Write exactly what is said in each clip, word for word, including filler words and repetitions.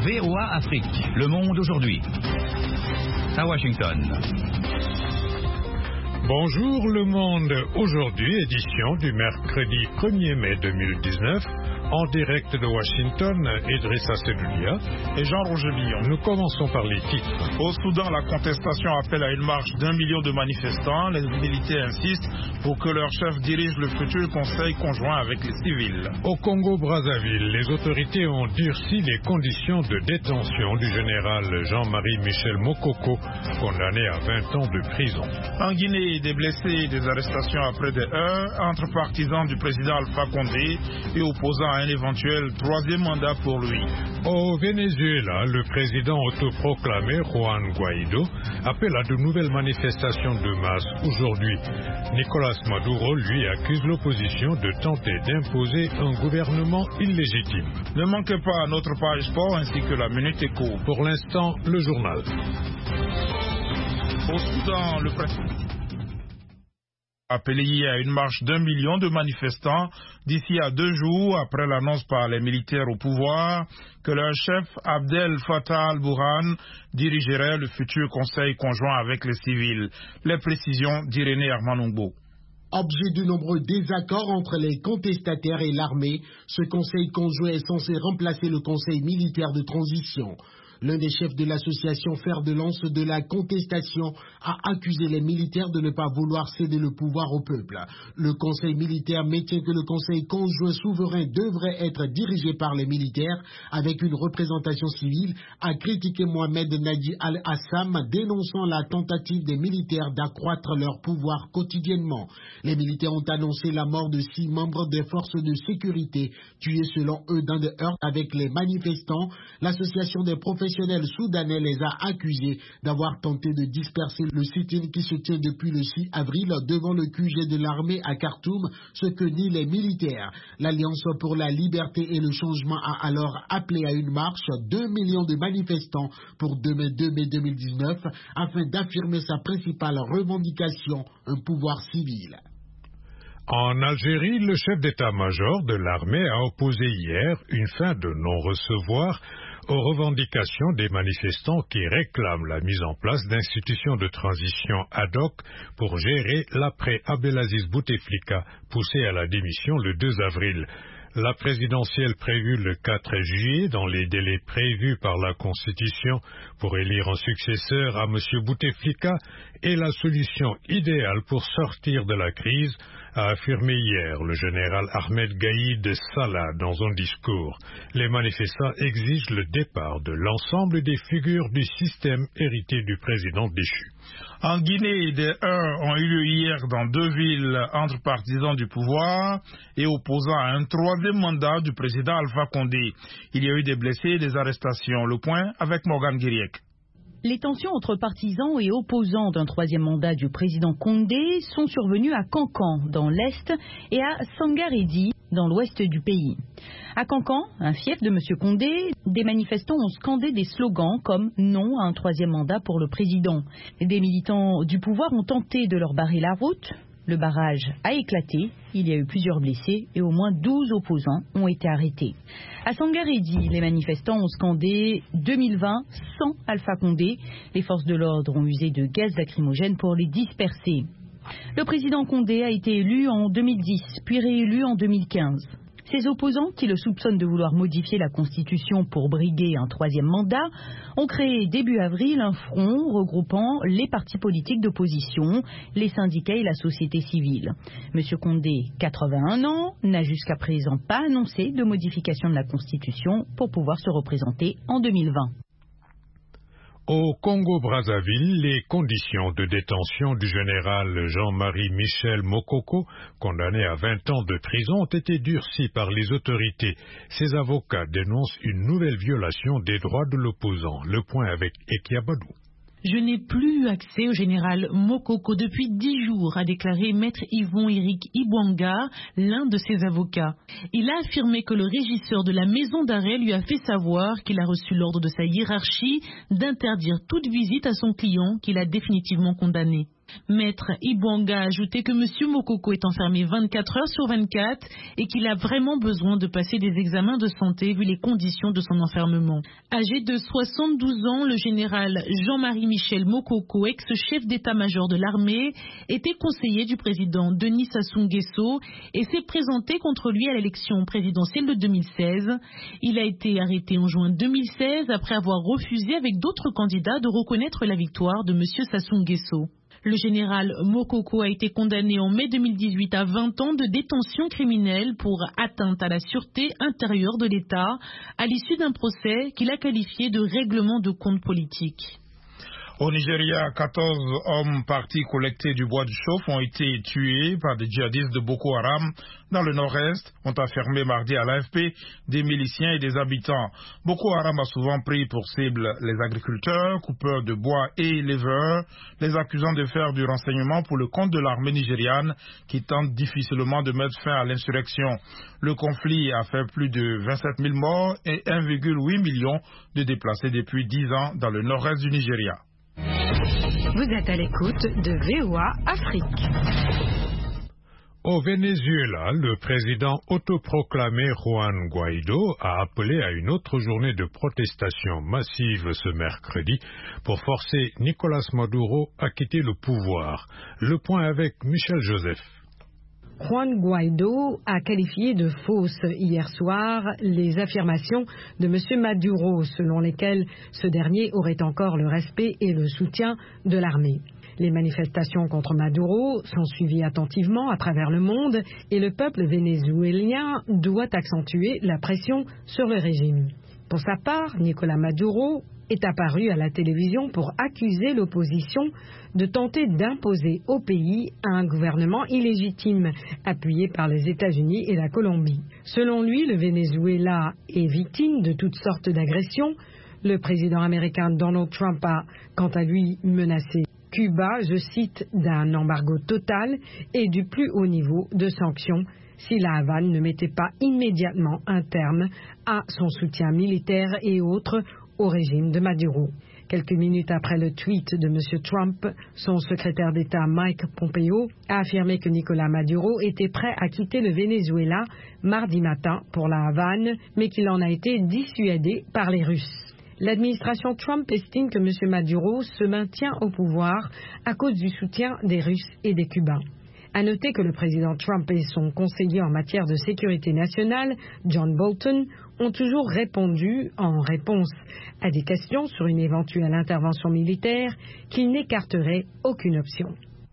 V O A Afrique, Le Monde aujourd'hui. À Washington. Bonjour Le Monde, aujourd'hui édition du mercredi premier mai deux mille dix-neuf, en direct de Washington, Idrissa Seloulia et Jean-Roger Billon. Nous commençons par les titres. Au Soudan, la contestation appelle à une marche d'un million de manifestants. Les militaires insistent pour que leur chef dirige le futur conseil conjoint avec les civils. Au Congo-Brazzaville, les autorités ont durci les conditions de détention du général Jean-Marie Michel Mokoko, condamné à vingt ans de prison. En Guinée, des blessés et des arrestations après des heures entre partisans du président Alpha Condé et opposants à un éventuel troisième mandat pour lui. Au Venezuela, le président autoproclamé Juan Guaido appelle à de nouvelles manifestations de masse aujourd'hui. Nicolás Maduro, lui, accuse l'opposition de tenter d'imposer un gouvernement illégitime. Ne manquez pas notre page sport ainsi que la Minute Éco. Pour l'instant, le journal. Au Soudan, le président appelé hier à une marche d'un million de manifestants d'ici à deux jours après l'annonce par les militaires au pouvoir que leur chef Abdel Fattah al-Burhan dirigerait le futur conseil conjoint avec les civils. Les précisions d'Irénée Armanongbo. Objet de nombreux désaccords entre les contestataires et l'armée, ce conseil conjoint est censé remplacer le conseil militaire de transition. L'un des chefs de l'association Fer de Lance de la contestation a accusé les militaires de ne pas vouloir céder le pouvoir au peuple. Le conseil militaire maintient que le conseil conjoint souverain devrait être dirigé par les militaires avec une représentation civile, a critiqué Mohamed Nadi Al-Assam, dénonçant la tentative des militaires d'accroître leur pouvoir quotidiennement. Les militaires ont annoncé la mort de six membres des forces de sécurité, tués selon eux dans des heurts avec les manifestants. L'association des professionnels soudanais les a accusés d'avoir tenté de disperser le sit-in qui se tient depuis le six avril devant le Q G de l'armée à Khartoum, ce que nient les militaires. L'Alliance pour la liberté et le changement a alors appelé à une marche deux millions de manifestants pour demain deux mai deux mille dix-neuf afin d'affirmer sa principale revendication, un pouvoir civil. En Algérie, le chef d'état-major de l'armée a opposé hier une fin de non-recevoir aux revendications des manifestants qui réclament la mise en place d'institutions de transition ad hoc pour gérer l'après Abdelaziz Bouteflika, poussé à la démission le deux avril. La présidentielle prévue le quatre juillet, dans les délais prévus par la Constitution pour élire un successeur à M. Bouteflika, est la solution idéale pour sortir de la crise, a affirmé hier le général Ahmed Gaïd Salah dans un discours. Les manifestants exigent le départ de l'ensemble des figures du système hérité du président déchu. En Guinée, des heurts ont eu lieu hier dans deux villes entre partisans du pouvoir et opposants à un troisième mandat du président Alpha Condé. Il y a eu des blessés et des arrestations. Le point avec Morgan Guiriec. Les tensions entre partisans et opposants d'un troisième mandat du président Condé sont survenues à Kankan, dans l'est, et à Sangaredi, dans l'ouest du pays. À Kankan, un fief de M. Condé, des manifestants ont scandé des slogans comme « non à un troisième mandat pour le président ». Des militants du pouvoir ont tenté de leur barrer la route. Le barrage a éclaté, il y a eu plusieurs blessés et au moins douze opposants ont été arrêtés. À Sangaredi, les manifestants ont scandé deux mille vingt sans Alpha Condé. Les forces de l'ordre ont usé de gaz lacrymogène pour les disperser. Le président Condé a été élu en deux mille dix, puis réélu en deux mille quinze. Ses opposants, qui le soupçonnent de vouloir modifier la Constitution pour briguer un troisième mandat, ont créé début avril un front regroupant les partis politiques d'opposition, les syndicats et la société civile. M. Condé, quatre-vingt-un ans, n'a jusqu'à présent pas annoncé de modification de la Constitution pour pouvoir se représenter en deux mille vingt. Au Congo-Brazzaville, les conditions de détention du général Jean-Marie Michel Mokoko, condamné à vingt ans de prison, ont été durcies par les autorités. Ses avocats dénoncent une nouvelle violation des droits de l'opposant. Le point avec Ekiabadou. Je n'ai plus eu accès au général Mokoko depuis dix jours, a déclaré maître Yvon Eric Ibwanga, l'un de ses avocats. Il a affirmé que le régisseur de la maison d'arrêt lui a fait savoir qu'il a reçu l'ordre de sa hiérarchie d'interdire toute visite à son client qu'il a définitivement condamné. Maître Ibwanga a ajouté que M. Mokoko est enfermé vingt-quatre heures sur vingt-quatre et qu'il a vraiment besoin de passer des examens de santé vu les conditions de son enfermement. Âgé de soixante-douze ans, le général Jean-Marie Michel Mokoko, ex-chef d'état-major de l'armée, était conseiller du président Denis Sassou Nguesso et s'est présenté contre lui à l'élection présidentielle de deux mille seize. Il a été arrêté en juin deux mille seize après avoir refusé avec d'autres candidats de reconnaître la victoire de M. Sassou Nguesso. Le général Mokoko a été condamné en mai deux mille dix-huit à vingt ans de détention criminelle pour atteinte à la sûreté intérieure de l'État à l'issue d'un procès qu'il a qualifié de règlement de compte politique. Au Nigeria, quatorze hommes partis collecter du bois du chauffe ont été tués par des djihadistes de Boko Haram dans le nord-est, ont affirmé mardi à l'A F P des miliciens et des habitants. Boko Haram a souvent pris pour cible les agriculteurs, coupeurs de bois et éleveurs, les accusant de faire du renseignement pour le compte de l'armée nigériane qui tente difficilement de mettre fin à l'insurrection. Le conflit a fait plus de vingt-sept mille morts et un virgule huit million de déplacés depuis dix ans dans le nord-est du Nigeria. Vous êtes à l'écoute de V O A Afrique. Au Venezuela, le président autoproclamé Juan Guaido a appelé à une autre journée de protestation massive ce mercredi pour forcer Nicolás Maduro à quitter le pouvoir. Le point avec Michel Joseph. Juan Guaido a qualifié de fausses hier soir les affirmations de M. Maduro, selon lesquelles ce dernier aurait encore le respect et le soutien de l'armée. Les manifestations contre Maduro sont suivies attentivement à travers le monde et le peuple vénézuélien doit accentuer la pression sur le régime. Pour sa part, Nicolás Maduro est apparu à la télévision pour accuser l'opposition de tenter d'imposer au pays un gouvernement illégitime appuyé par les États-Unis et la Colombie. Selon lui, le Venezuela est victime de toutes sortes d'agressions. Le président américain Donald Trump a, quant à lui, menacé Cuba, je cite, d'un embargo total et du plus haut niveau de sanctions si la Havane ne mettait pas immédiatement un terme à son soutien militaire et autres au régime de Maduro. Quelques minutes après le tweet de M. Trump, son secrétaire d'État Mike Pompeo a affirmé que Nicolás Maduro était prêt à quitter le Venezuela mardi matin pour la Havane, mais qu'il en a été dissuadé par les Russes. L'administration Trump estime que M. Maduro se maintient au pouvoir à cause du soutien des Russes et des Cubains. À noter que le président Trump et son conseiller en matière de sécurité nationale, John Bolton, ont toujours répondu, en réponse à des questions sur une éventuelle intervention militaire, qu'ils n'écarteraient aucune option.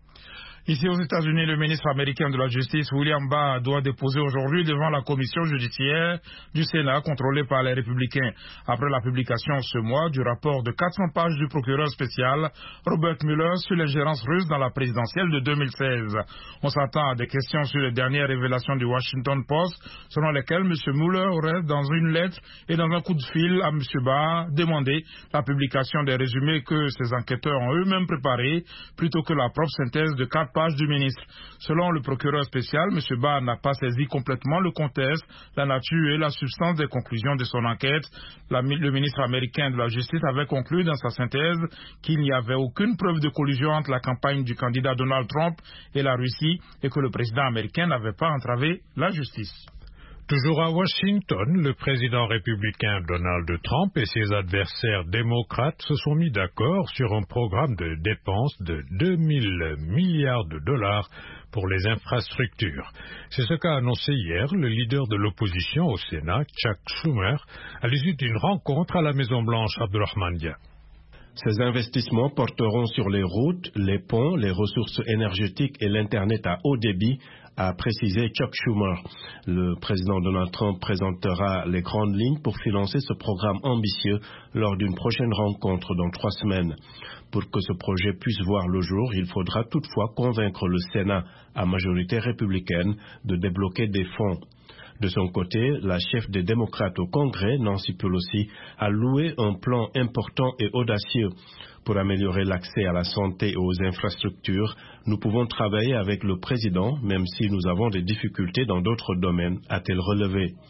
Ici aux États-Unis, le ministre américain de la Justice, William Barr, doit déposer aujourd'hui devant la commission judiciaire du Sénat contrôlée par les Républicains. Après la publication ce mois du rapport de quatre cents pages du procureur spécial Robert Mueller sur l'ingérence russe dans la présidentielle de deux mille seize. On s'attend à des questions sur les dernières révélations du Washington Post, selon lesquelles M. Mueller aurait, dans une lettre et dans un coup de fil à M. Barr, demandé la publication des résumés que ses enquêteurs ont eux-mêmes préparés, plutôt que la propre synthèse de quatre pages du ministre. Selon le procureur spécial, M. Barr n'a pas saisi complètement le contexte, la nature et la substance des conclusions de son enquête. La, le ministre américain de la Justice avait conclu dans sa synthèse qu'il n'y avait aucune preuve de collusion entre la campagne du candidat Donald Trump et la Russie et que le président américain n'avait pas entravé la justice. Toujours à Washington, le président républicain Donald Trump et ses adversaires démocrates se sont mis d'accord sur un programme de dépenses de deux mille milliards de dollars pour les infrastructures. C'est ce qu'a annoncé hier le leader de l'opposition au Sénat, Chuck Schumer, à l'issue d'une rencontre à la Maison-Blanche, Abdulrahman Dia. Ces investissements porteront sur les routes, les ponts, les ressources énergétiques et l'Internet à haut débit, a précisé Chuck Schumer. Le président Donald Trump présentera les grandes lignes pour financer ce programme ambitieux lors d'une prochaine rencontre dans trois semaines. Pour que ce projet puisse voir le jour, il faudra toutefois convaincre le Sénat, à majorité républicaine, de débloquer des fonds. De son côté, la chef des démocrates au Congrès, Nancy Pelosi, a loué un plan important et audacieux. Pour améliorer l'accès à la santé et aux infrastructures, nous pouvons travailler avec le président, même si nous avons des difficultés dans d'autres domaines, a-t-elle relevé.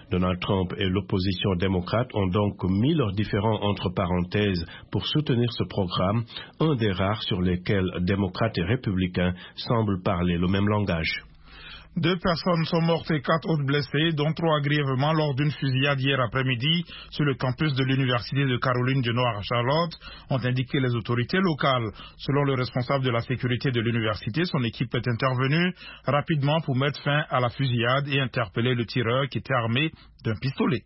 Donald Trump et l'opposition démocrate ont donc mis leurs différends entre parenthèses pour soutenir ce programme, un des rares sur lesquels démocrates et républicains semblent parler le même langage. Deux personnes sont mortes et quatre autres blessées, dont trois grièvement lors d'une fusillade hier après-midi sur le campus de l'Université de Caroline du Nord à Charlotte, ont indiqué les autorités locales. Selon le responsable de la sécurité de l'université, son équipe est intervenue rapidement pour mettre fin à la fusillade et interpeller le tireur qui était armé d'un pistolet.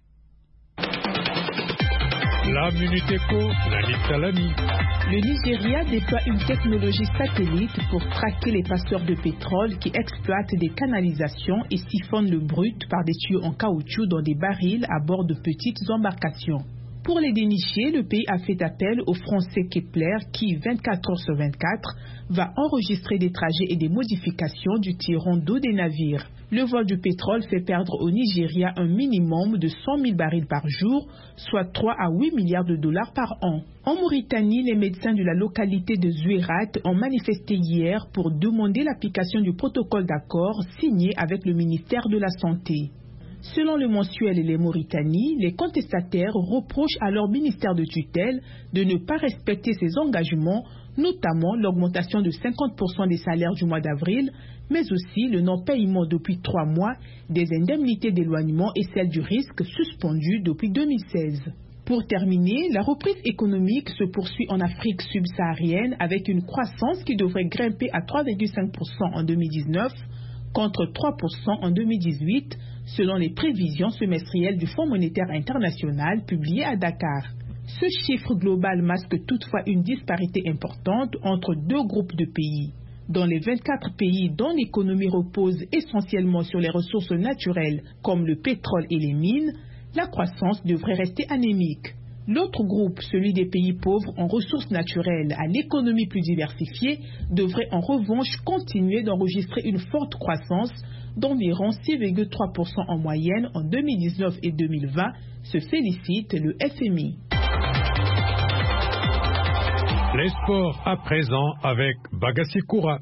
La Minute Éco, Nani Salami. Le Nigeria déploie une technologie satellite pour traquer les passeurs de pétrole qui exploitent des canalisations et siphonnent le brut par des tuyaux en caoutchouc dans des barils à bord de petites embarcations. Pour les dénicher, le pays a fait appel au français Kepler qui, vingt-quatre heures sur vingt-quatre, va enregistrer des trajets et des modifications du tirant d'eau des navires. Le vol du pétrole fait perdre au Nigeria un minimum de cent mille barils par jour, soit trois à huit milliards de dollars par an. En Mauritanie, les médecins de la localité de Zouérat ont manifesté hier pour demander l'application du protocole d'accord signé avec le ministère de la Santé. Selon le mensuel Les Mauritanies, les contestataires reprochent à leur ministère de tutelle de ne pas respecter ses engagements, notamment l'augmentation de cinquante pour cent des salaires du mois d'avril, mais aussi le non-paiement depuis trois mois des indemnités d'éloignement et celles du risque suspendues depuis deux mille seize. Pour terminer, la reprise économique se poursuit en Afrique subsaharienne avec une croissance qui devrait grimper à trois virgule cinq pour cent en deux mille dix-neuf contre trois pour cent en deux mille dix-huit, selon les prévisions semestrielles du Fonds monétaire international publiées à Dakar. Ce chiffre global masque toutefois une disparité importante entre deux groupes de pays. Dans les vingt-quatre pays dont l'économie repose essentiellement sur les ressources naturelles comme le pétrole et les mines, la croissance devrait rester anémique. L'autre groupe, celui des pays pauvres en ressources naturelles à l'économie plus diversifiée, devrait en revanche continuer d'enregistrer une forte croissance d'environ six virgule trois pour cent en moyenne en deux mille dix-neuf et deux mille vingt, se félicite le F M I. Les sports à présent avec Bagassi Koura.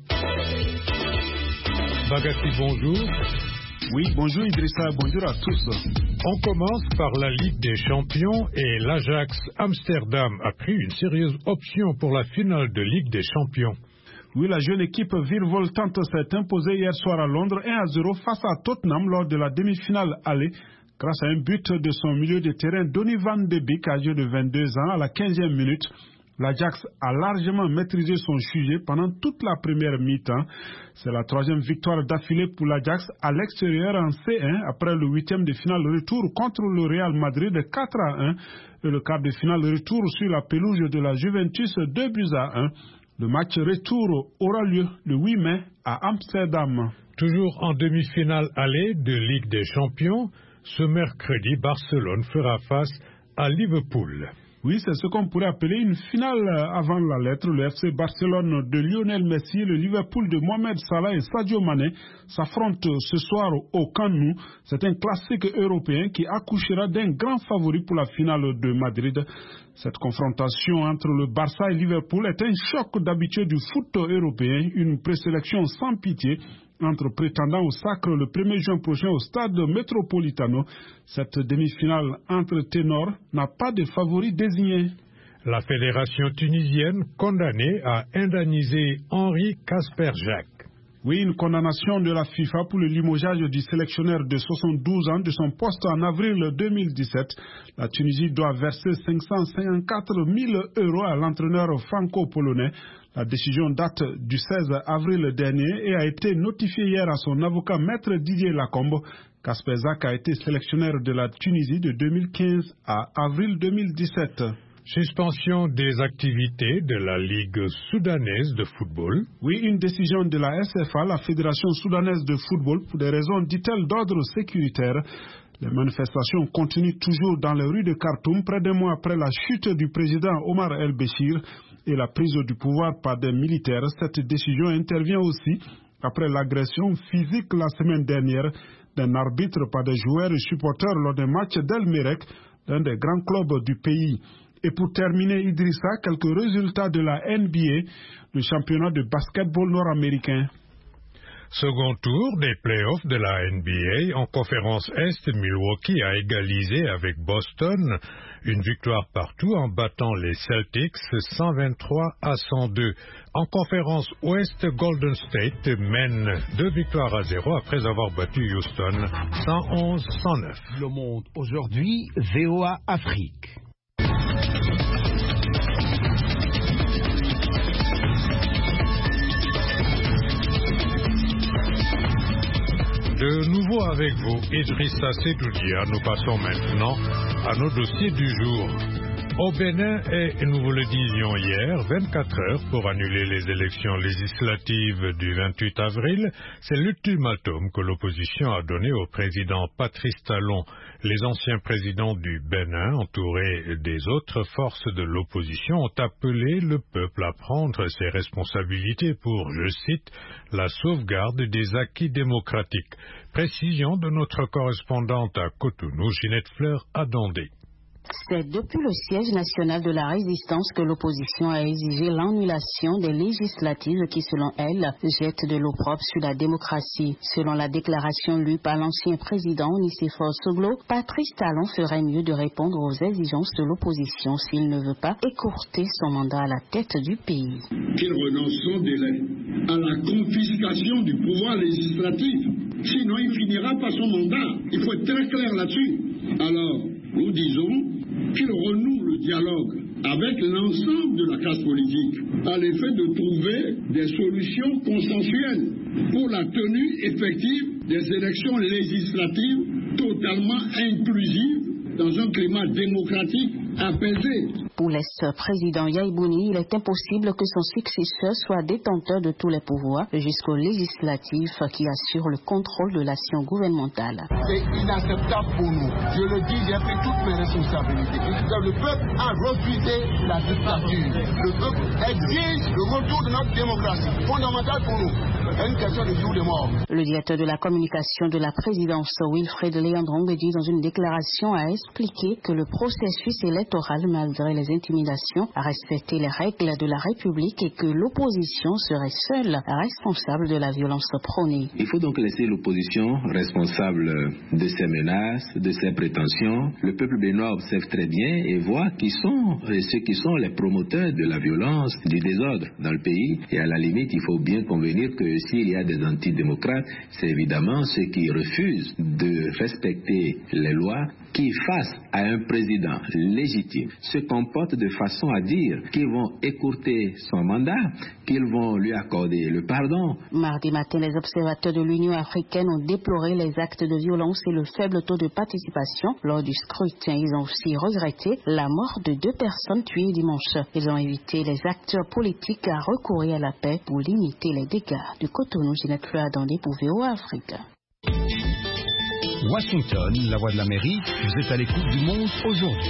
Bagassi, bonjour. Oui, bonjour Idrissa, bonjour à tous. On commence par la Ligue des Champions et l'Ajax Amsterdam a pris une sérieuse option pour la finale de Ligue des Champions. Oui, la jeune équipe virevoltante s'est imposée hier soir à Londres un à zéro face à Tottenham lors de la demi-finale aller grâce à un but de son milieu de terrain Donny van de Beek âgé de vingt-deux ans à la quinzième minute. L'Ajax a largement maîtrisé son sujet pendant toute la première mi-temps. C'est la troisième victoire d'affilée pour l'Ajax à l'extérieur en C un après le huitième de finale retour contre le Real Madrid de quatre à un et le quart de finale retour sur la pelouse de la Juventus deux buts à un. Le match retour aura lieu le huit mai à Amsterdam. Toujours en demi-finale aller de Ligue des Champions, ce mercredi, Barcelone fera face à Liverpool. Oui, c'est ce qu'on pourrait appeler une finale avant la lettre. Le F C Barcelone de Lionel Messi, le Liverpool de Mohamed Salah et Sadio Mané s'affrontent ce soir au Camp Nou. C'est un classique européen qui accouchera d'un grand favori pour la finale de Madrid. Cette confrontation entre le Barça et Liverpool est un choc d'habitude du foot européen, une présélection sans pitié entre prétendants au sacre le premier juin prochain au stade Metropolitano. Cette demi-finale entre ténors n'a pas de favori désigné. La fédération tunisienne condamnée à indemniser Henri Casper-Jacques. Oui, une condamnation de la FIFA pour le limogeage du sélectionneur de soixante-douze ans de son poste en avril deux mille dix-sept. La Tunisie doit verser cinq cent cinquante-quatre mille euros à l'entraîneur franco-polonais. La décision date du seize avril dernier et a été notifiée hier à son avocat maître Didier Lacombe. Casper-Jacques a été sélectionneur de la Tunisie de deux mille quinze à avril deux mille dix-sept. Suspension des activités de la Ligue soudanaise de football. Oui, une décision de la S F A, la Fédération soudanaise de football, pour des raisons, dit-elle, d'ordre sécuritaire. Les manifestations continuent toujours dans les rues de Khartoum, près d'un mois après la chute du président Omar El-Béchir et la prise du pouvoir par des militaires. Cette décision intervient aussi après l'agression physique la semaine dernière d'un arbitre par des joueurs et supporters lors d'un match d'El-Merreikh, l'un des grands clubs du pays. Et pour terminer, Idrissa, quelques résultats de la N B A, le championnat de basketball nord-américain. Second tour des playoffs de la N B A. En conférence Est, Milwaukee a égalisé avec Boston. Une victoire partout en battant les Celtics cent vingt-trois à cent deux. En conférence Ouest, Golden State mène deux victoires à zéro après avoir battu Houston cent onze à cent neuf. Le Monde aujourd'hui, V O A Afrique. De nouveau avec vous, Idrissa Sedoudia. Nous passons maintenant à nos dossiers du jour. Au Bénin, et nous vous le disions hier, vingt-quatre heures pour annuler les élections législatives du vingt-huit avril, c'est l'ultimatum que l'opposition a donné au président Patrice Talon. Les anciens présidents du Bénin, entourés des autres forces de l'opposition, ont appelé le peuple à prendre ses responsabilités pour, je cite, la sauvegarde des acquis démocratiques. Précision de notre correspondante à Cotonou, Ginette Fleur Adondé. C'est depuis le siège national de la résistance que l'opposition a exigé l'annulation des législatives qui, selon elle, jettent de l'opprobre sur la démocratie. Selon la déclaration lue par l'ancien président Nicéphore Soglo, Patrice Talon ferait mieux de répondre aux exigences de l'opposition s'il ne veut pas écourter son mandat à la tête du pays. Qu'il renonce sans délai à la confiscation du pouvoir législatif. Sinon, il finira par son mandat. Il faut être très clair là-dessus. Alors, nous disons qu'il renoue le dialogue avec l'ensemble de la classe politique à l'effet de trouver des solutions consensuelles pour la tenue effective des élections législatives totalement inclusives dans un climat démocratique apaisé. Pour l'ex-président Yaïbouni, il est impossible que son successeur soit détenteur de tous les pouvoirs jusqu'aux législatives qui assurent le contrôle de l'action gouvernementale. C'est inacceptable pour nous. Je le dis, j'ai pris toutes mes responsabilités. Le peuple a refusé la dictature. Le peuple exige le retour de notre démocratie, fondamentale pour nous. C'est une question de jour de mort. Le directeur de la communication de la présidence, Wilfred Léandrong, dit dans une déclaration à expliquer que le processus électoral, malgré les intimidations, a respecté les règles de la République et que l'opposition serait seule responsable de la violence prônée. Il faut donc laisser l'opposition responsable de ses menaces, de ses prétentions. Le peuple béninois observe très bien et voit qui sont ceux qui sont les promoteurs de la violence, du désordre dans le pays. Et à la limite, il faut bien convenir que s'il y a des antidémocrates, c'est évidemment ceux qui refusent de respecter les lois, qui face à un président légitime se comportent de façon à dire qu'ils vont écourter son mandat, qu'ils vont lui accorder le pardon. Mardi matin, les observateurs de l'Union africaine ont déploré les actes de violence et le faible taux de participation lors du scrutin. Ils ont aussi regretté la mort de deux personnes tuées dimanche. Ils ont invité les acteurs politiques à recourir à la paix pour limiter les dégâts. Du Cotonou, Ginette Fleur Adondé pour V O A Afrique. Washington, la voix de l'Amérique, vous êtes à l'écoute du Monde aujourd'hui.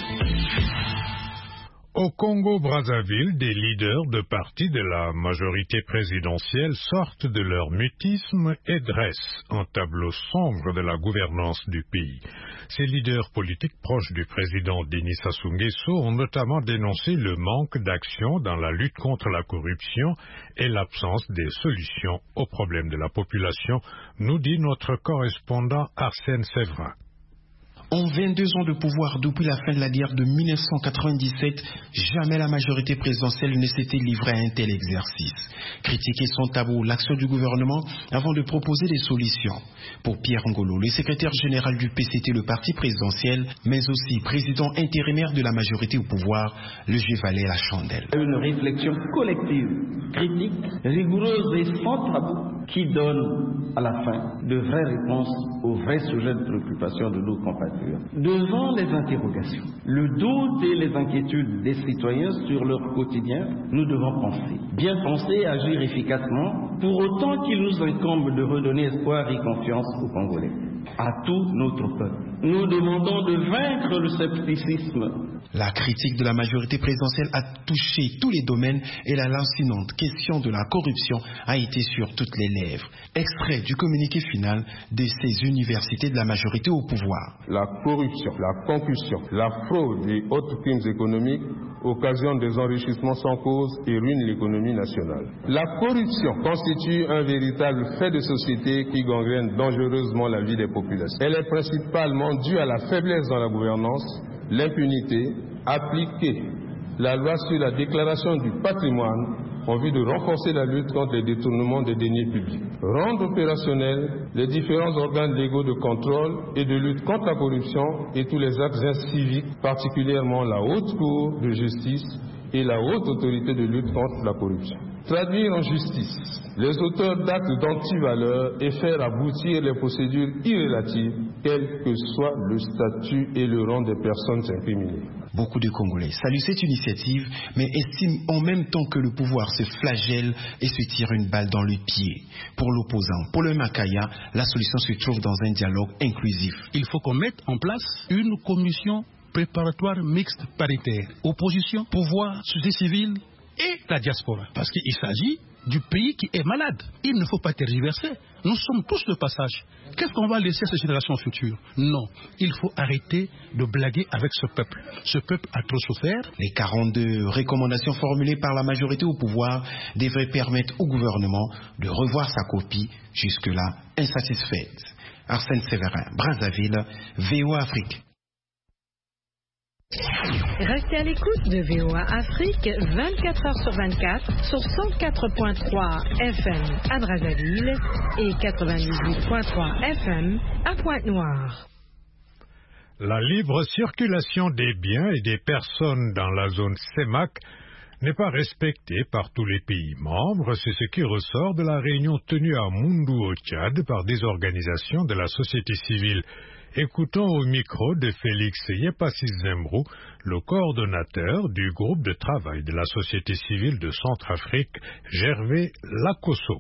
Au Congo-Brazzaville, des leaders de partis de la majorité présidentielle sortent de leur mutisme et dressent un tableau sombre de la gouvernance du pays. Ces leaders politiques proches du président Denis Sassou Nguesso ont notamment dénoncé le manque d'action dans la lutte contre la corruption et l'absence des solutions aux problèmes de la population, nous dit notre correspondant Arsène Séverin. En vingt-deux ans de pouvoir depuis la fin de la guerre de mille neuf cent quatre-vingt-dix-sept, jamais la majorité présidentielle ne s'était livrée à un tel exercice. Critiquer sans tabou l'action du gouvernement avant de proposer des solutions. Pour Pierre Ngolo, le secrétaire général du P C T, le parti présidentiel, mais aussi président intérimaire de la majorité au pouvoir, le jeu valait la chandelle. Une réflexion collective, critique, rigoureuse et sans tabou qui donne à la fin de vraies réponses aux vrais sujets de préoccupation de nos compatriotes. Devant les interrogations, le doute et les inquiétudes des citoyens sur leur quotidien, nous devons penser, bien penser et agir efficacement, pour autant qu'il nous incombe de redonner espoir et confiance aux Congolais, à tout notre peuple. Nous demandons de vaincre le scepticisme. La critique de la majorité présidentielle a touché tous les domaines et la lancinante question de la corruption a été sur toutes les lèvres. Extrait du communiqué final de ces universités de la majorité au pouvoir. La corruption, la concussion, la fraude et autres crimes économiques occasionnent des enrichissements sans cause et ruinent l'économie nationale. La corruption constitue constitue un véritable fait de société qui gangrène dangereusement la vie des populations. Elle est principalement due à la faiblesse dans la gouvernance, l'impunité, appliquer la loi sur la déclaration du patrimoine en vue de renforcer la lutte contre les détournements des deniers publics, rendre opérationnels les différents organes légaux de contrôle et de lutte contre la corruption et tous les actes civiques, particulièrement la Haute Cour de justice et la Haute Autorité de lutte contre la corruption. Traduire en justice les auteurs d'actes d'antivaleur et faire aboutir les procédures irrélatives, quel que soit le statut et le rang des personnes incriminées. Beaucoup de Congolais saluent cette initiative, mais estiment en même temps que le pouvoir se flagelle et se tire une balle dans le pied. Pour l'opposant, Paul Makaya, la solution se trouve dans un dialogue inclusif. Il faut qu'on mette en place une commission préparatoire mixte paritaire. Opposition, pouvoir, société civile et la diaspora. Parce qu'il s'agit du pays qui est malade. Il ne faut pas tergiverser. Nous sommes tous de passage. Qu'est-ce qu'on va laisser à ces générations futures? Non, il faut arrêter de blaguer avec ce peuple. Ce peuple a trop souffert. Les quarante-deux recommandations formulées par la majorité au pouvoir devraient permettre au gouvernement de revoir sa copie, jusque-là insatisfaite. Arsène Séverin, Brazzaville, V O A Afrique. Restez à l'écoute de V O A Afrique vingt-quatre heures sur vingt-quatre sur cent quatre point trois F M à Brazzaville et quatre-vingt-dix-huit point trois F M à Pointe-Noire. La libre circulation des biens et des personnes dans la zone C E M A C n'est pas respectée par tous les pays membres. C'est ce qui ressort de la réunion tenue à Moundou au Tchad par des organisations de la société civile. Écoutons au micro de Félix Yepassis Zembrou, le coordonnateur du groupe de travail de la société civile de Centrafrique, Gervais Lakosso.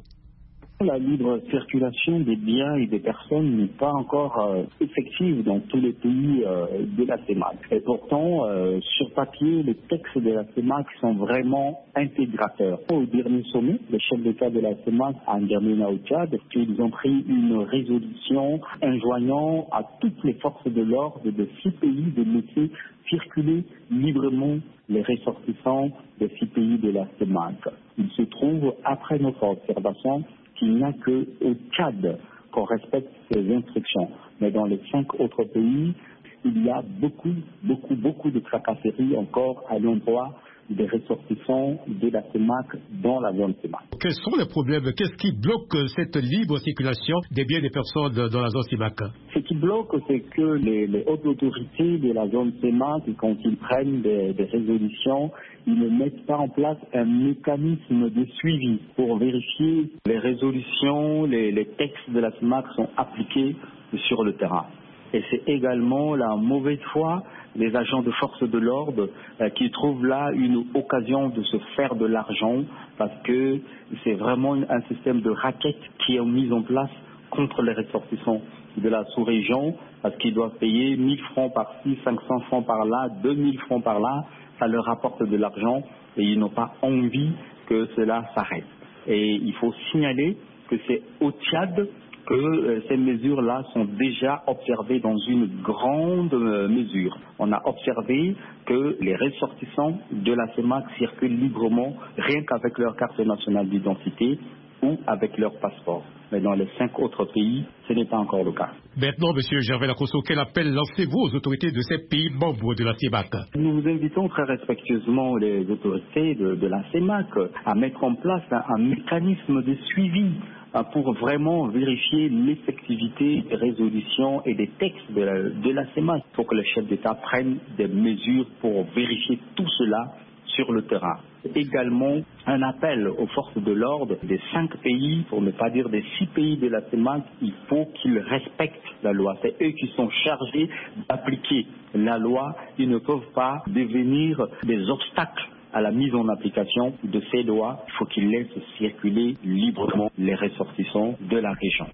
La libre circulation des biens et des personnes n'est pas encore euh, effective dans tous les pays euh, de la C E M A C. Et pourtant, euh, sur papier, les textes de la C E M A C sont vraiment intégrateurs. Au dernier sommet, le chef d'État de la C E M A C à N'Djamena au Tchad, ils ont pris une résolution enjoignant à toutes les forces de l'ordre de six pays de laisser circuler librement les ressortissants de six pays de la C E M A C. Il se trouve, après notre observation, qu'il n'y a qu'au Tchad qu'on respecte ces instructions. Mais dans les cinq autres pays, il y a beaucoup, beaucoup, beaucoup de tracasseries encore à l'endroit des ressortissants de la C E M A C dans la zone C E M A C. Quels sont les problèmes? Qu'est-ce qui bloque cette libre circulation des biens et des personnes dans la zone C E M A C? Ce qui bloque, c'est que les, les hautes autorités de la zone C E M A C, quand ils prennent des, des résolutions, ils ne mettent pas en place un mécanisme de suivi pour vérifier les résolutions, les, les textes de la C E M A C sont appliqués sur le terrain. Et c'est également la mauvaise foi des agents de force de l'ordre euh, qui trouvent là une occasion de se faire de l'argent parce que c'est vraiment un système de raquettes qui est mis en place contre les ressortissants de la sous-région parce qu'ils doivent payer mille francs par-ci, cinq cents francs par-là, deux mille francs par-là. Ça leur rapporte de l'argent et ils n'ont pas envie que cela s'arrête. Et il faut signaler que c'est au Tchad que euh, ces mesures-là sont déjà observées dans une grande euh, mesure. On a observé que les ressortissants de la C E M A C circulent librement, rien qu'avec leur carte nationale d'identité ou avec leur passeport. Mais dans les cinq autres pays, ce n'est pas encore le cas. Maintenant, M. Gervais Lakosso, quel appel lancez-vous aux autorités de ces pays membres de la C E M A C? Nous vous invitons très respectueusement les autorités de, de la C E M A C à mettre en place un, un mécanisme de suivi pour vraiment vérifier l'effectivité des résolutions et des textes de la, de la C E M A C. Il faut que le chef d'État prenne des mesures pour vérifier tout cela sur le terrain. Également, un appel aux forces de l'ordre des cinq pays, pour ne pas dire des six pays de la C E M A C, il faut qu'ils respectent la loi. C'est eux qui sont chargés d'appliquer la loi. Ils ne peuvent pas devenir des obstacles à la mise en application de ces lois. Il faut qu'ils laissent circuler librement les ressortissants de la région.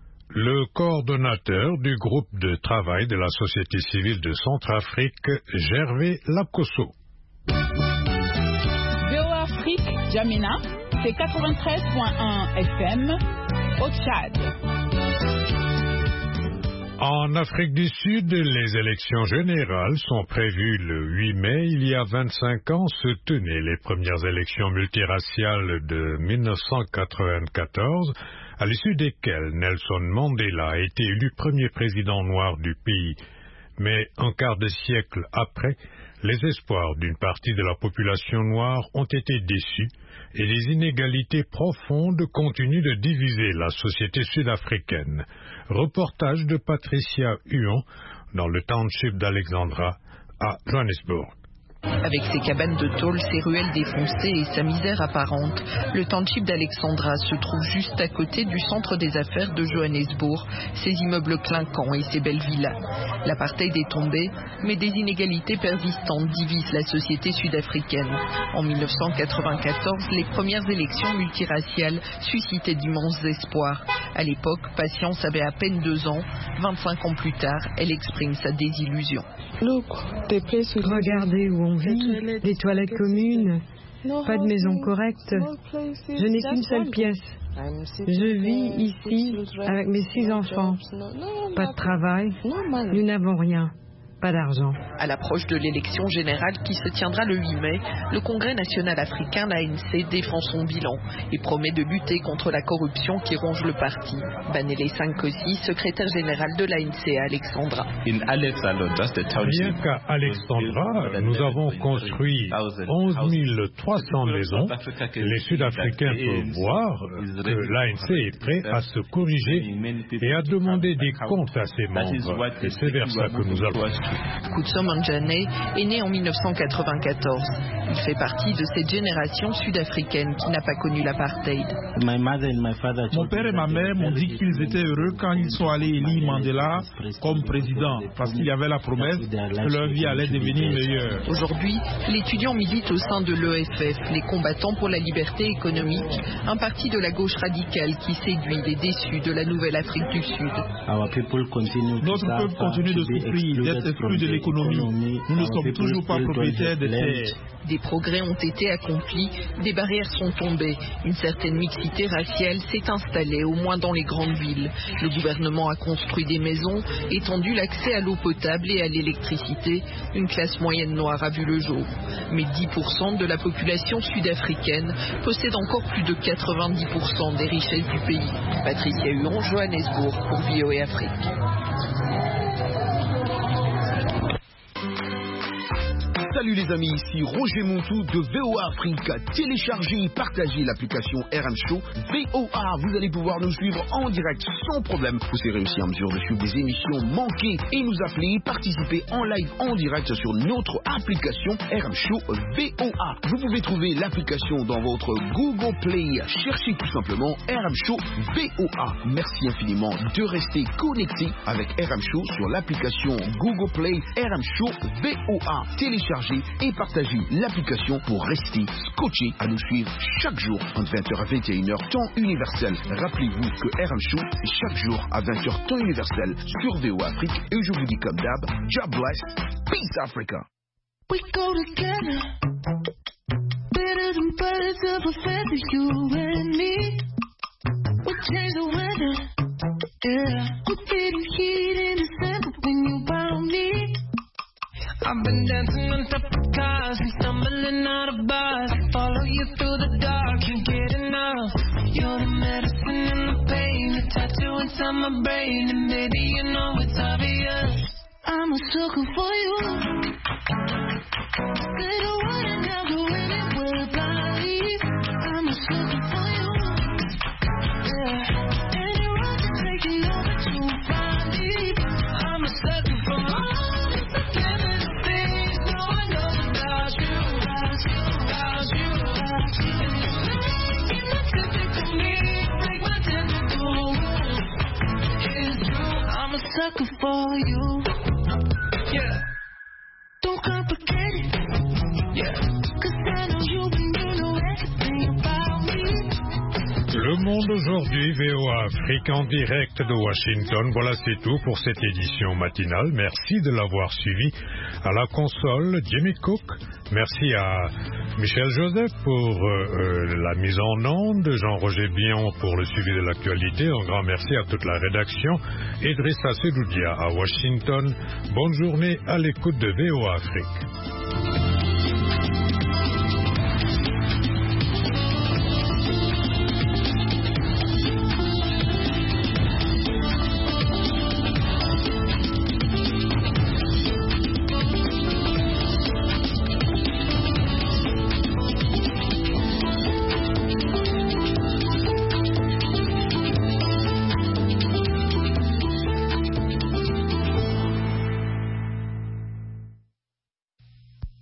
Le coordonnateur du groupe de travail de la société civile de Centrafrique, Gervais Lakosso. V O A Afrique, N'Djamena, c'est quatre-vingt-treize point un F M au Tchad. En Afrique du Sud, les élections générales sont prévues le huit mai. Il y a vingt-cinq ans se tenaient les premières élections multiraciales de mille neuf cent quatre-vingt-quatorze, à l'issue desquelles Nelson Mandela a été élu premier président noir du pays. Mais un quart de siècle après, les espoirs d'une partie de la population noire ont été déçus et les inégalités profondes continuent de diviser la société sud-africaine. Reportage de Patricia Huon dans le township d'Alexandra à Johannesburg. Avec ses cabanes de tôle, ses ruelles défoncées et sa misère apparente, le township d'Alexandra se trouve juste à côté du centre des affaires de Johannesburg, ses immeubles clinquants et ses belles villas. L'apartheid est tombé, mais des inégalités persistantes divisent la société sud-africaine. En mille neuf cent quatre-vingt-quatorze, les premières élections multiraciales suscitaient d'immenses espoirs. À l'époque, Patience avait à peine deux ans. vingt-cinq ans plus tard, elle exprime sa désillusion. Regardez où on vit, des toilettes communes, pas de maison correcte. Je n'ai qu'une seule pièce. Je vis ici avec mes six enfants. Pas de travail, nous n'avons rien. Pas d'argent. À l'approche de l'élection générale qui se tiendra le huit mai, le Congrès national africain, l'A N C, défend son bilan et promet de lutter contre la corruption qui ronge le parti. Banele Sankossi, secrétaire général de l'A N C à Alexandra. Rien qu'à Alexandra, nous avons construit onze mille trois cents maisons. Les Sud-Africains peuvent voir que l'A N C est prêt à se corriger et à demander des comptes à ses membres. Et c'est vers ça que nous allons. Kutso Manjane est né en mille neuf cent quatre-vingt-quatorze. Il fait partie de cette génération sud-africaine qui n'a pas connu l'apartheid. Mon père et ma mère m'ont dit qu'ils étaient heureux quand ils sont allés élire Mandela comme président, parce qu'il y avait la promesse que leur vie allait devenir meilleure. Aujourd'hui, l'étudiant milite au sein de l'E F F, les combattants pour la liberté économique, un parti de la gauche radicale qui séduit les déçus de la nouvelle Afrique du Sud. Notre peuple continue de souffrir, d'être exclu de l'économie. Nous ne sommes toujours pas propriétaires des terres. Des progrès ont été accomplis, des barrières sont tombées. Une certaine mixité raciale s'est installée, au moins dans les grandes villes. Le gouvernement a construit des maisons, étendu l'accès à l'eau potable et à l'électricité. Une classe moyenne noire a vu le jour. Mais dix pour cent de la population sud-africaine possède encore plus de quatre-vingt-dix pour cent des richesses du pays. Patricia Huon, Johannesburg, pour V O A Afrique. Salut les amis, ici Roger Montou de V O A Afrique. Téléchargez et partagez l'application R M Show V O A. Vous allez pouvoir nous suivre en direct sans problème. Vous serez aussi en mesure de suivre des émissions manquées et nous appeler et participer en live en direct sur notre application R M Show V O A. Vous pouvez trouver l'application dans votre Google Play. Cherchez tout simplement R M Show V O A. Merci infiniment de rester connecté avec R M Show sur l'application Google Play R M Show V O A. Téléchargez et partagez l'application pour rester scotché à nous suivre chaque jour entre vingt heures à vingt et une heures temps universel. Rappelez-vous que R M Show est chaque jour à vingt heures temps universel sur V O A Afrique et je vous dis comme d'hab, God bless, peace Africa. We go together, better than birds of a feather, you and me. We change the weather, yeah. We didn't heat in December when you found me. I've been dancing on top of cars and stumbling out of bars. Follow you through the dark, can't get enough. You're the medicine and the pain, the tattoo inside my brain. And baby, you know it's obvious, I'm a sucker for you. Say the word and I'll go anywhere blindly. I'm a sucker for you, yeah. Any road to take you over to find me. I'm a sucker for you. I'm a sucker for you. Yeah. Don't complicate monde aujourd'hui, V O A Afrique en direct de Washington. Voilà, c'est tout pour cette édition matinale. Merci de l'avoir suivi. À la console, Jimmy Cook. Merci à Michel Joseph pour euh, euh, la mise en onde, Jean-Roger Bion pour le suivi de l'actualité. Un grand merci à toute la rédaction. Idrissa Sedoudia à Washington. Bonne journée à l'écoute de V O A Afrique.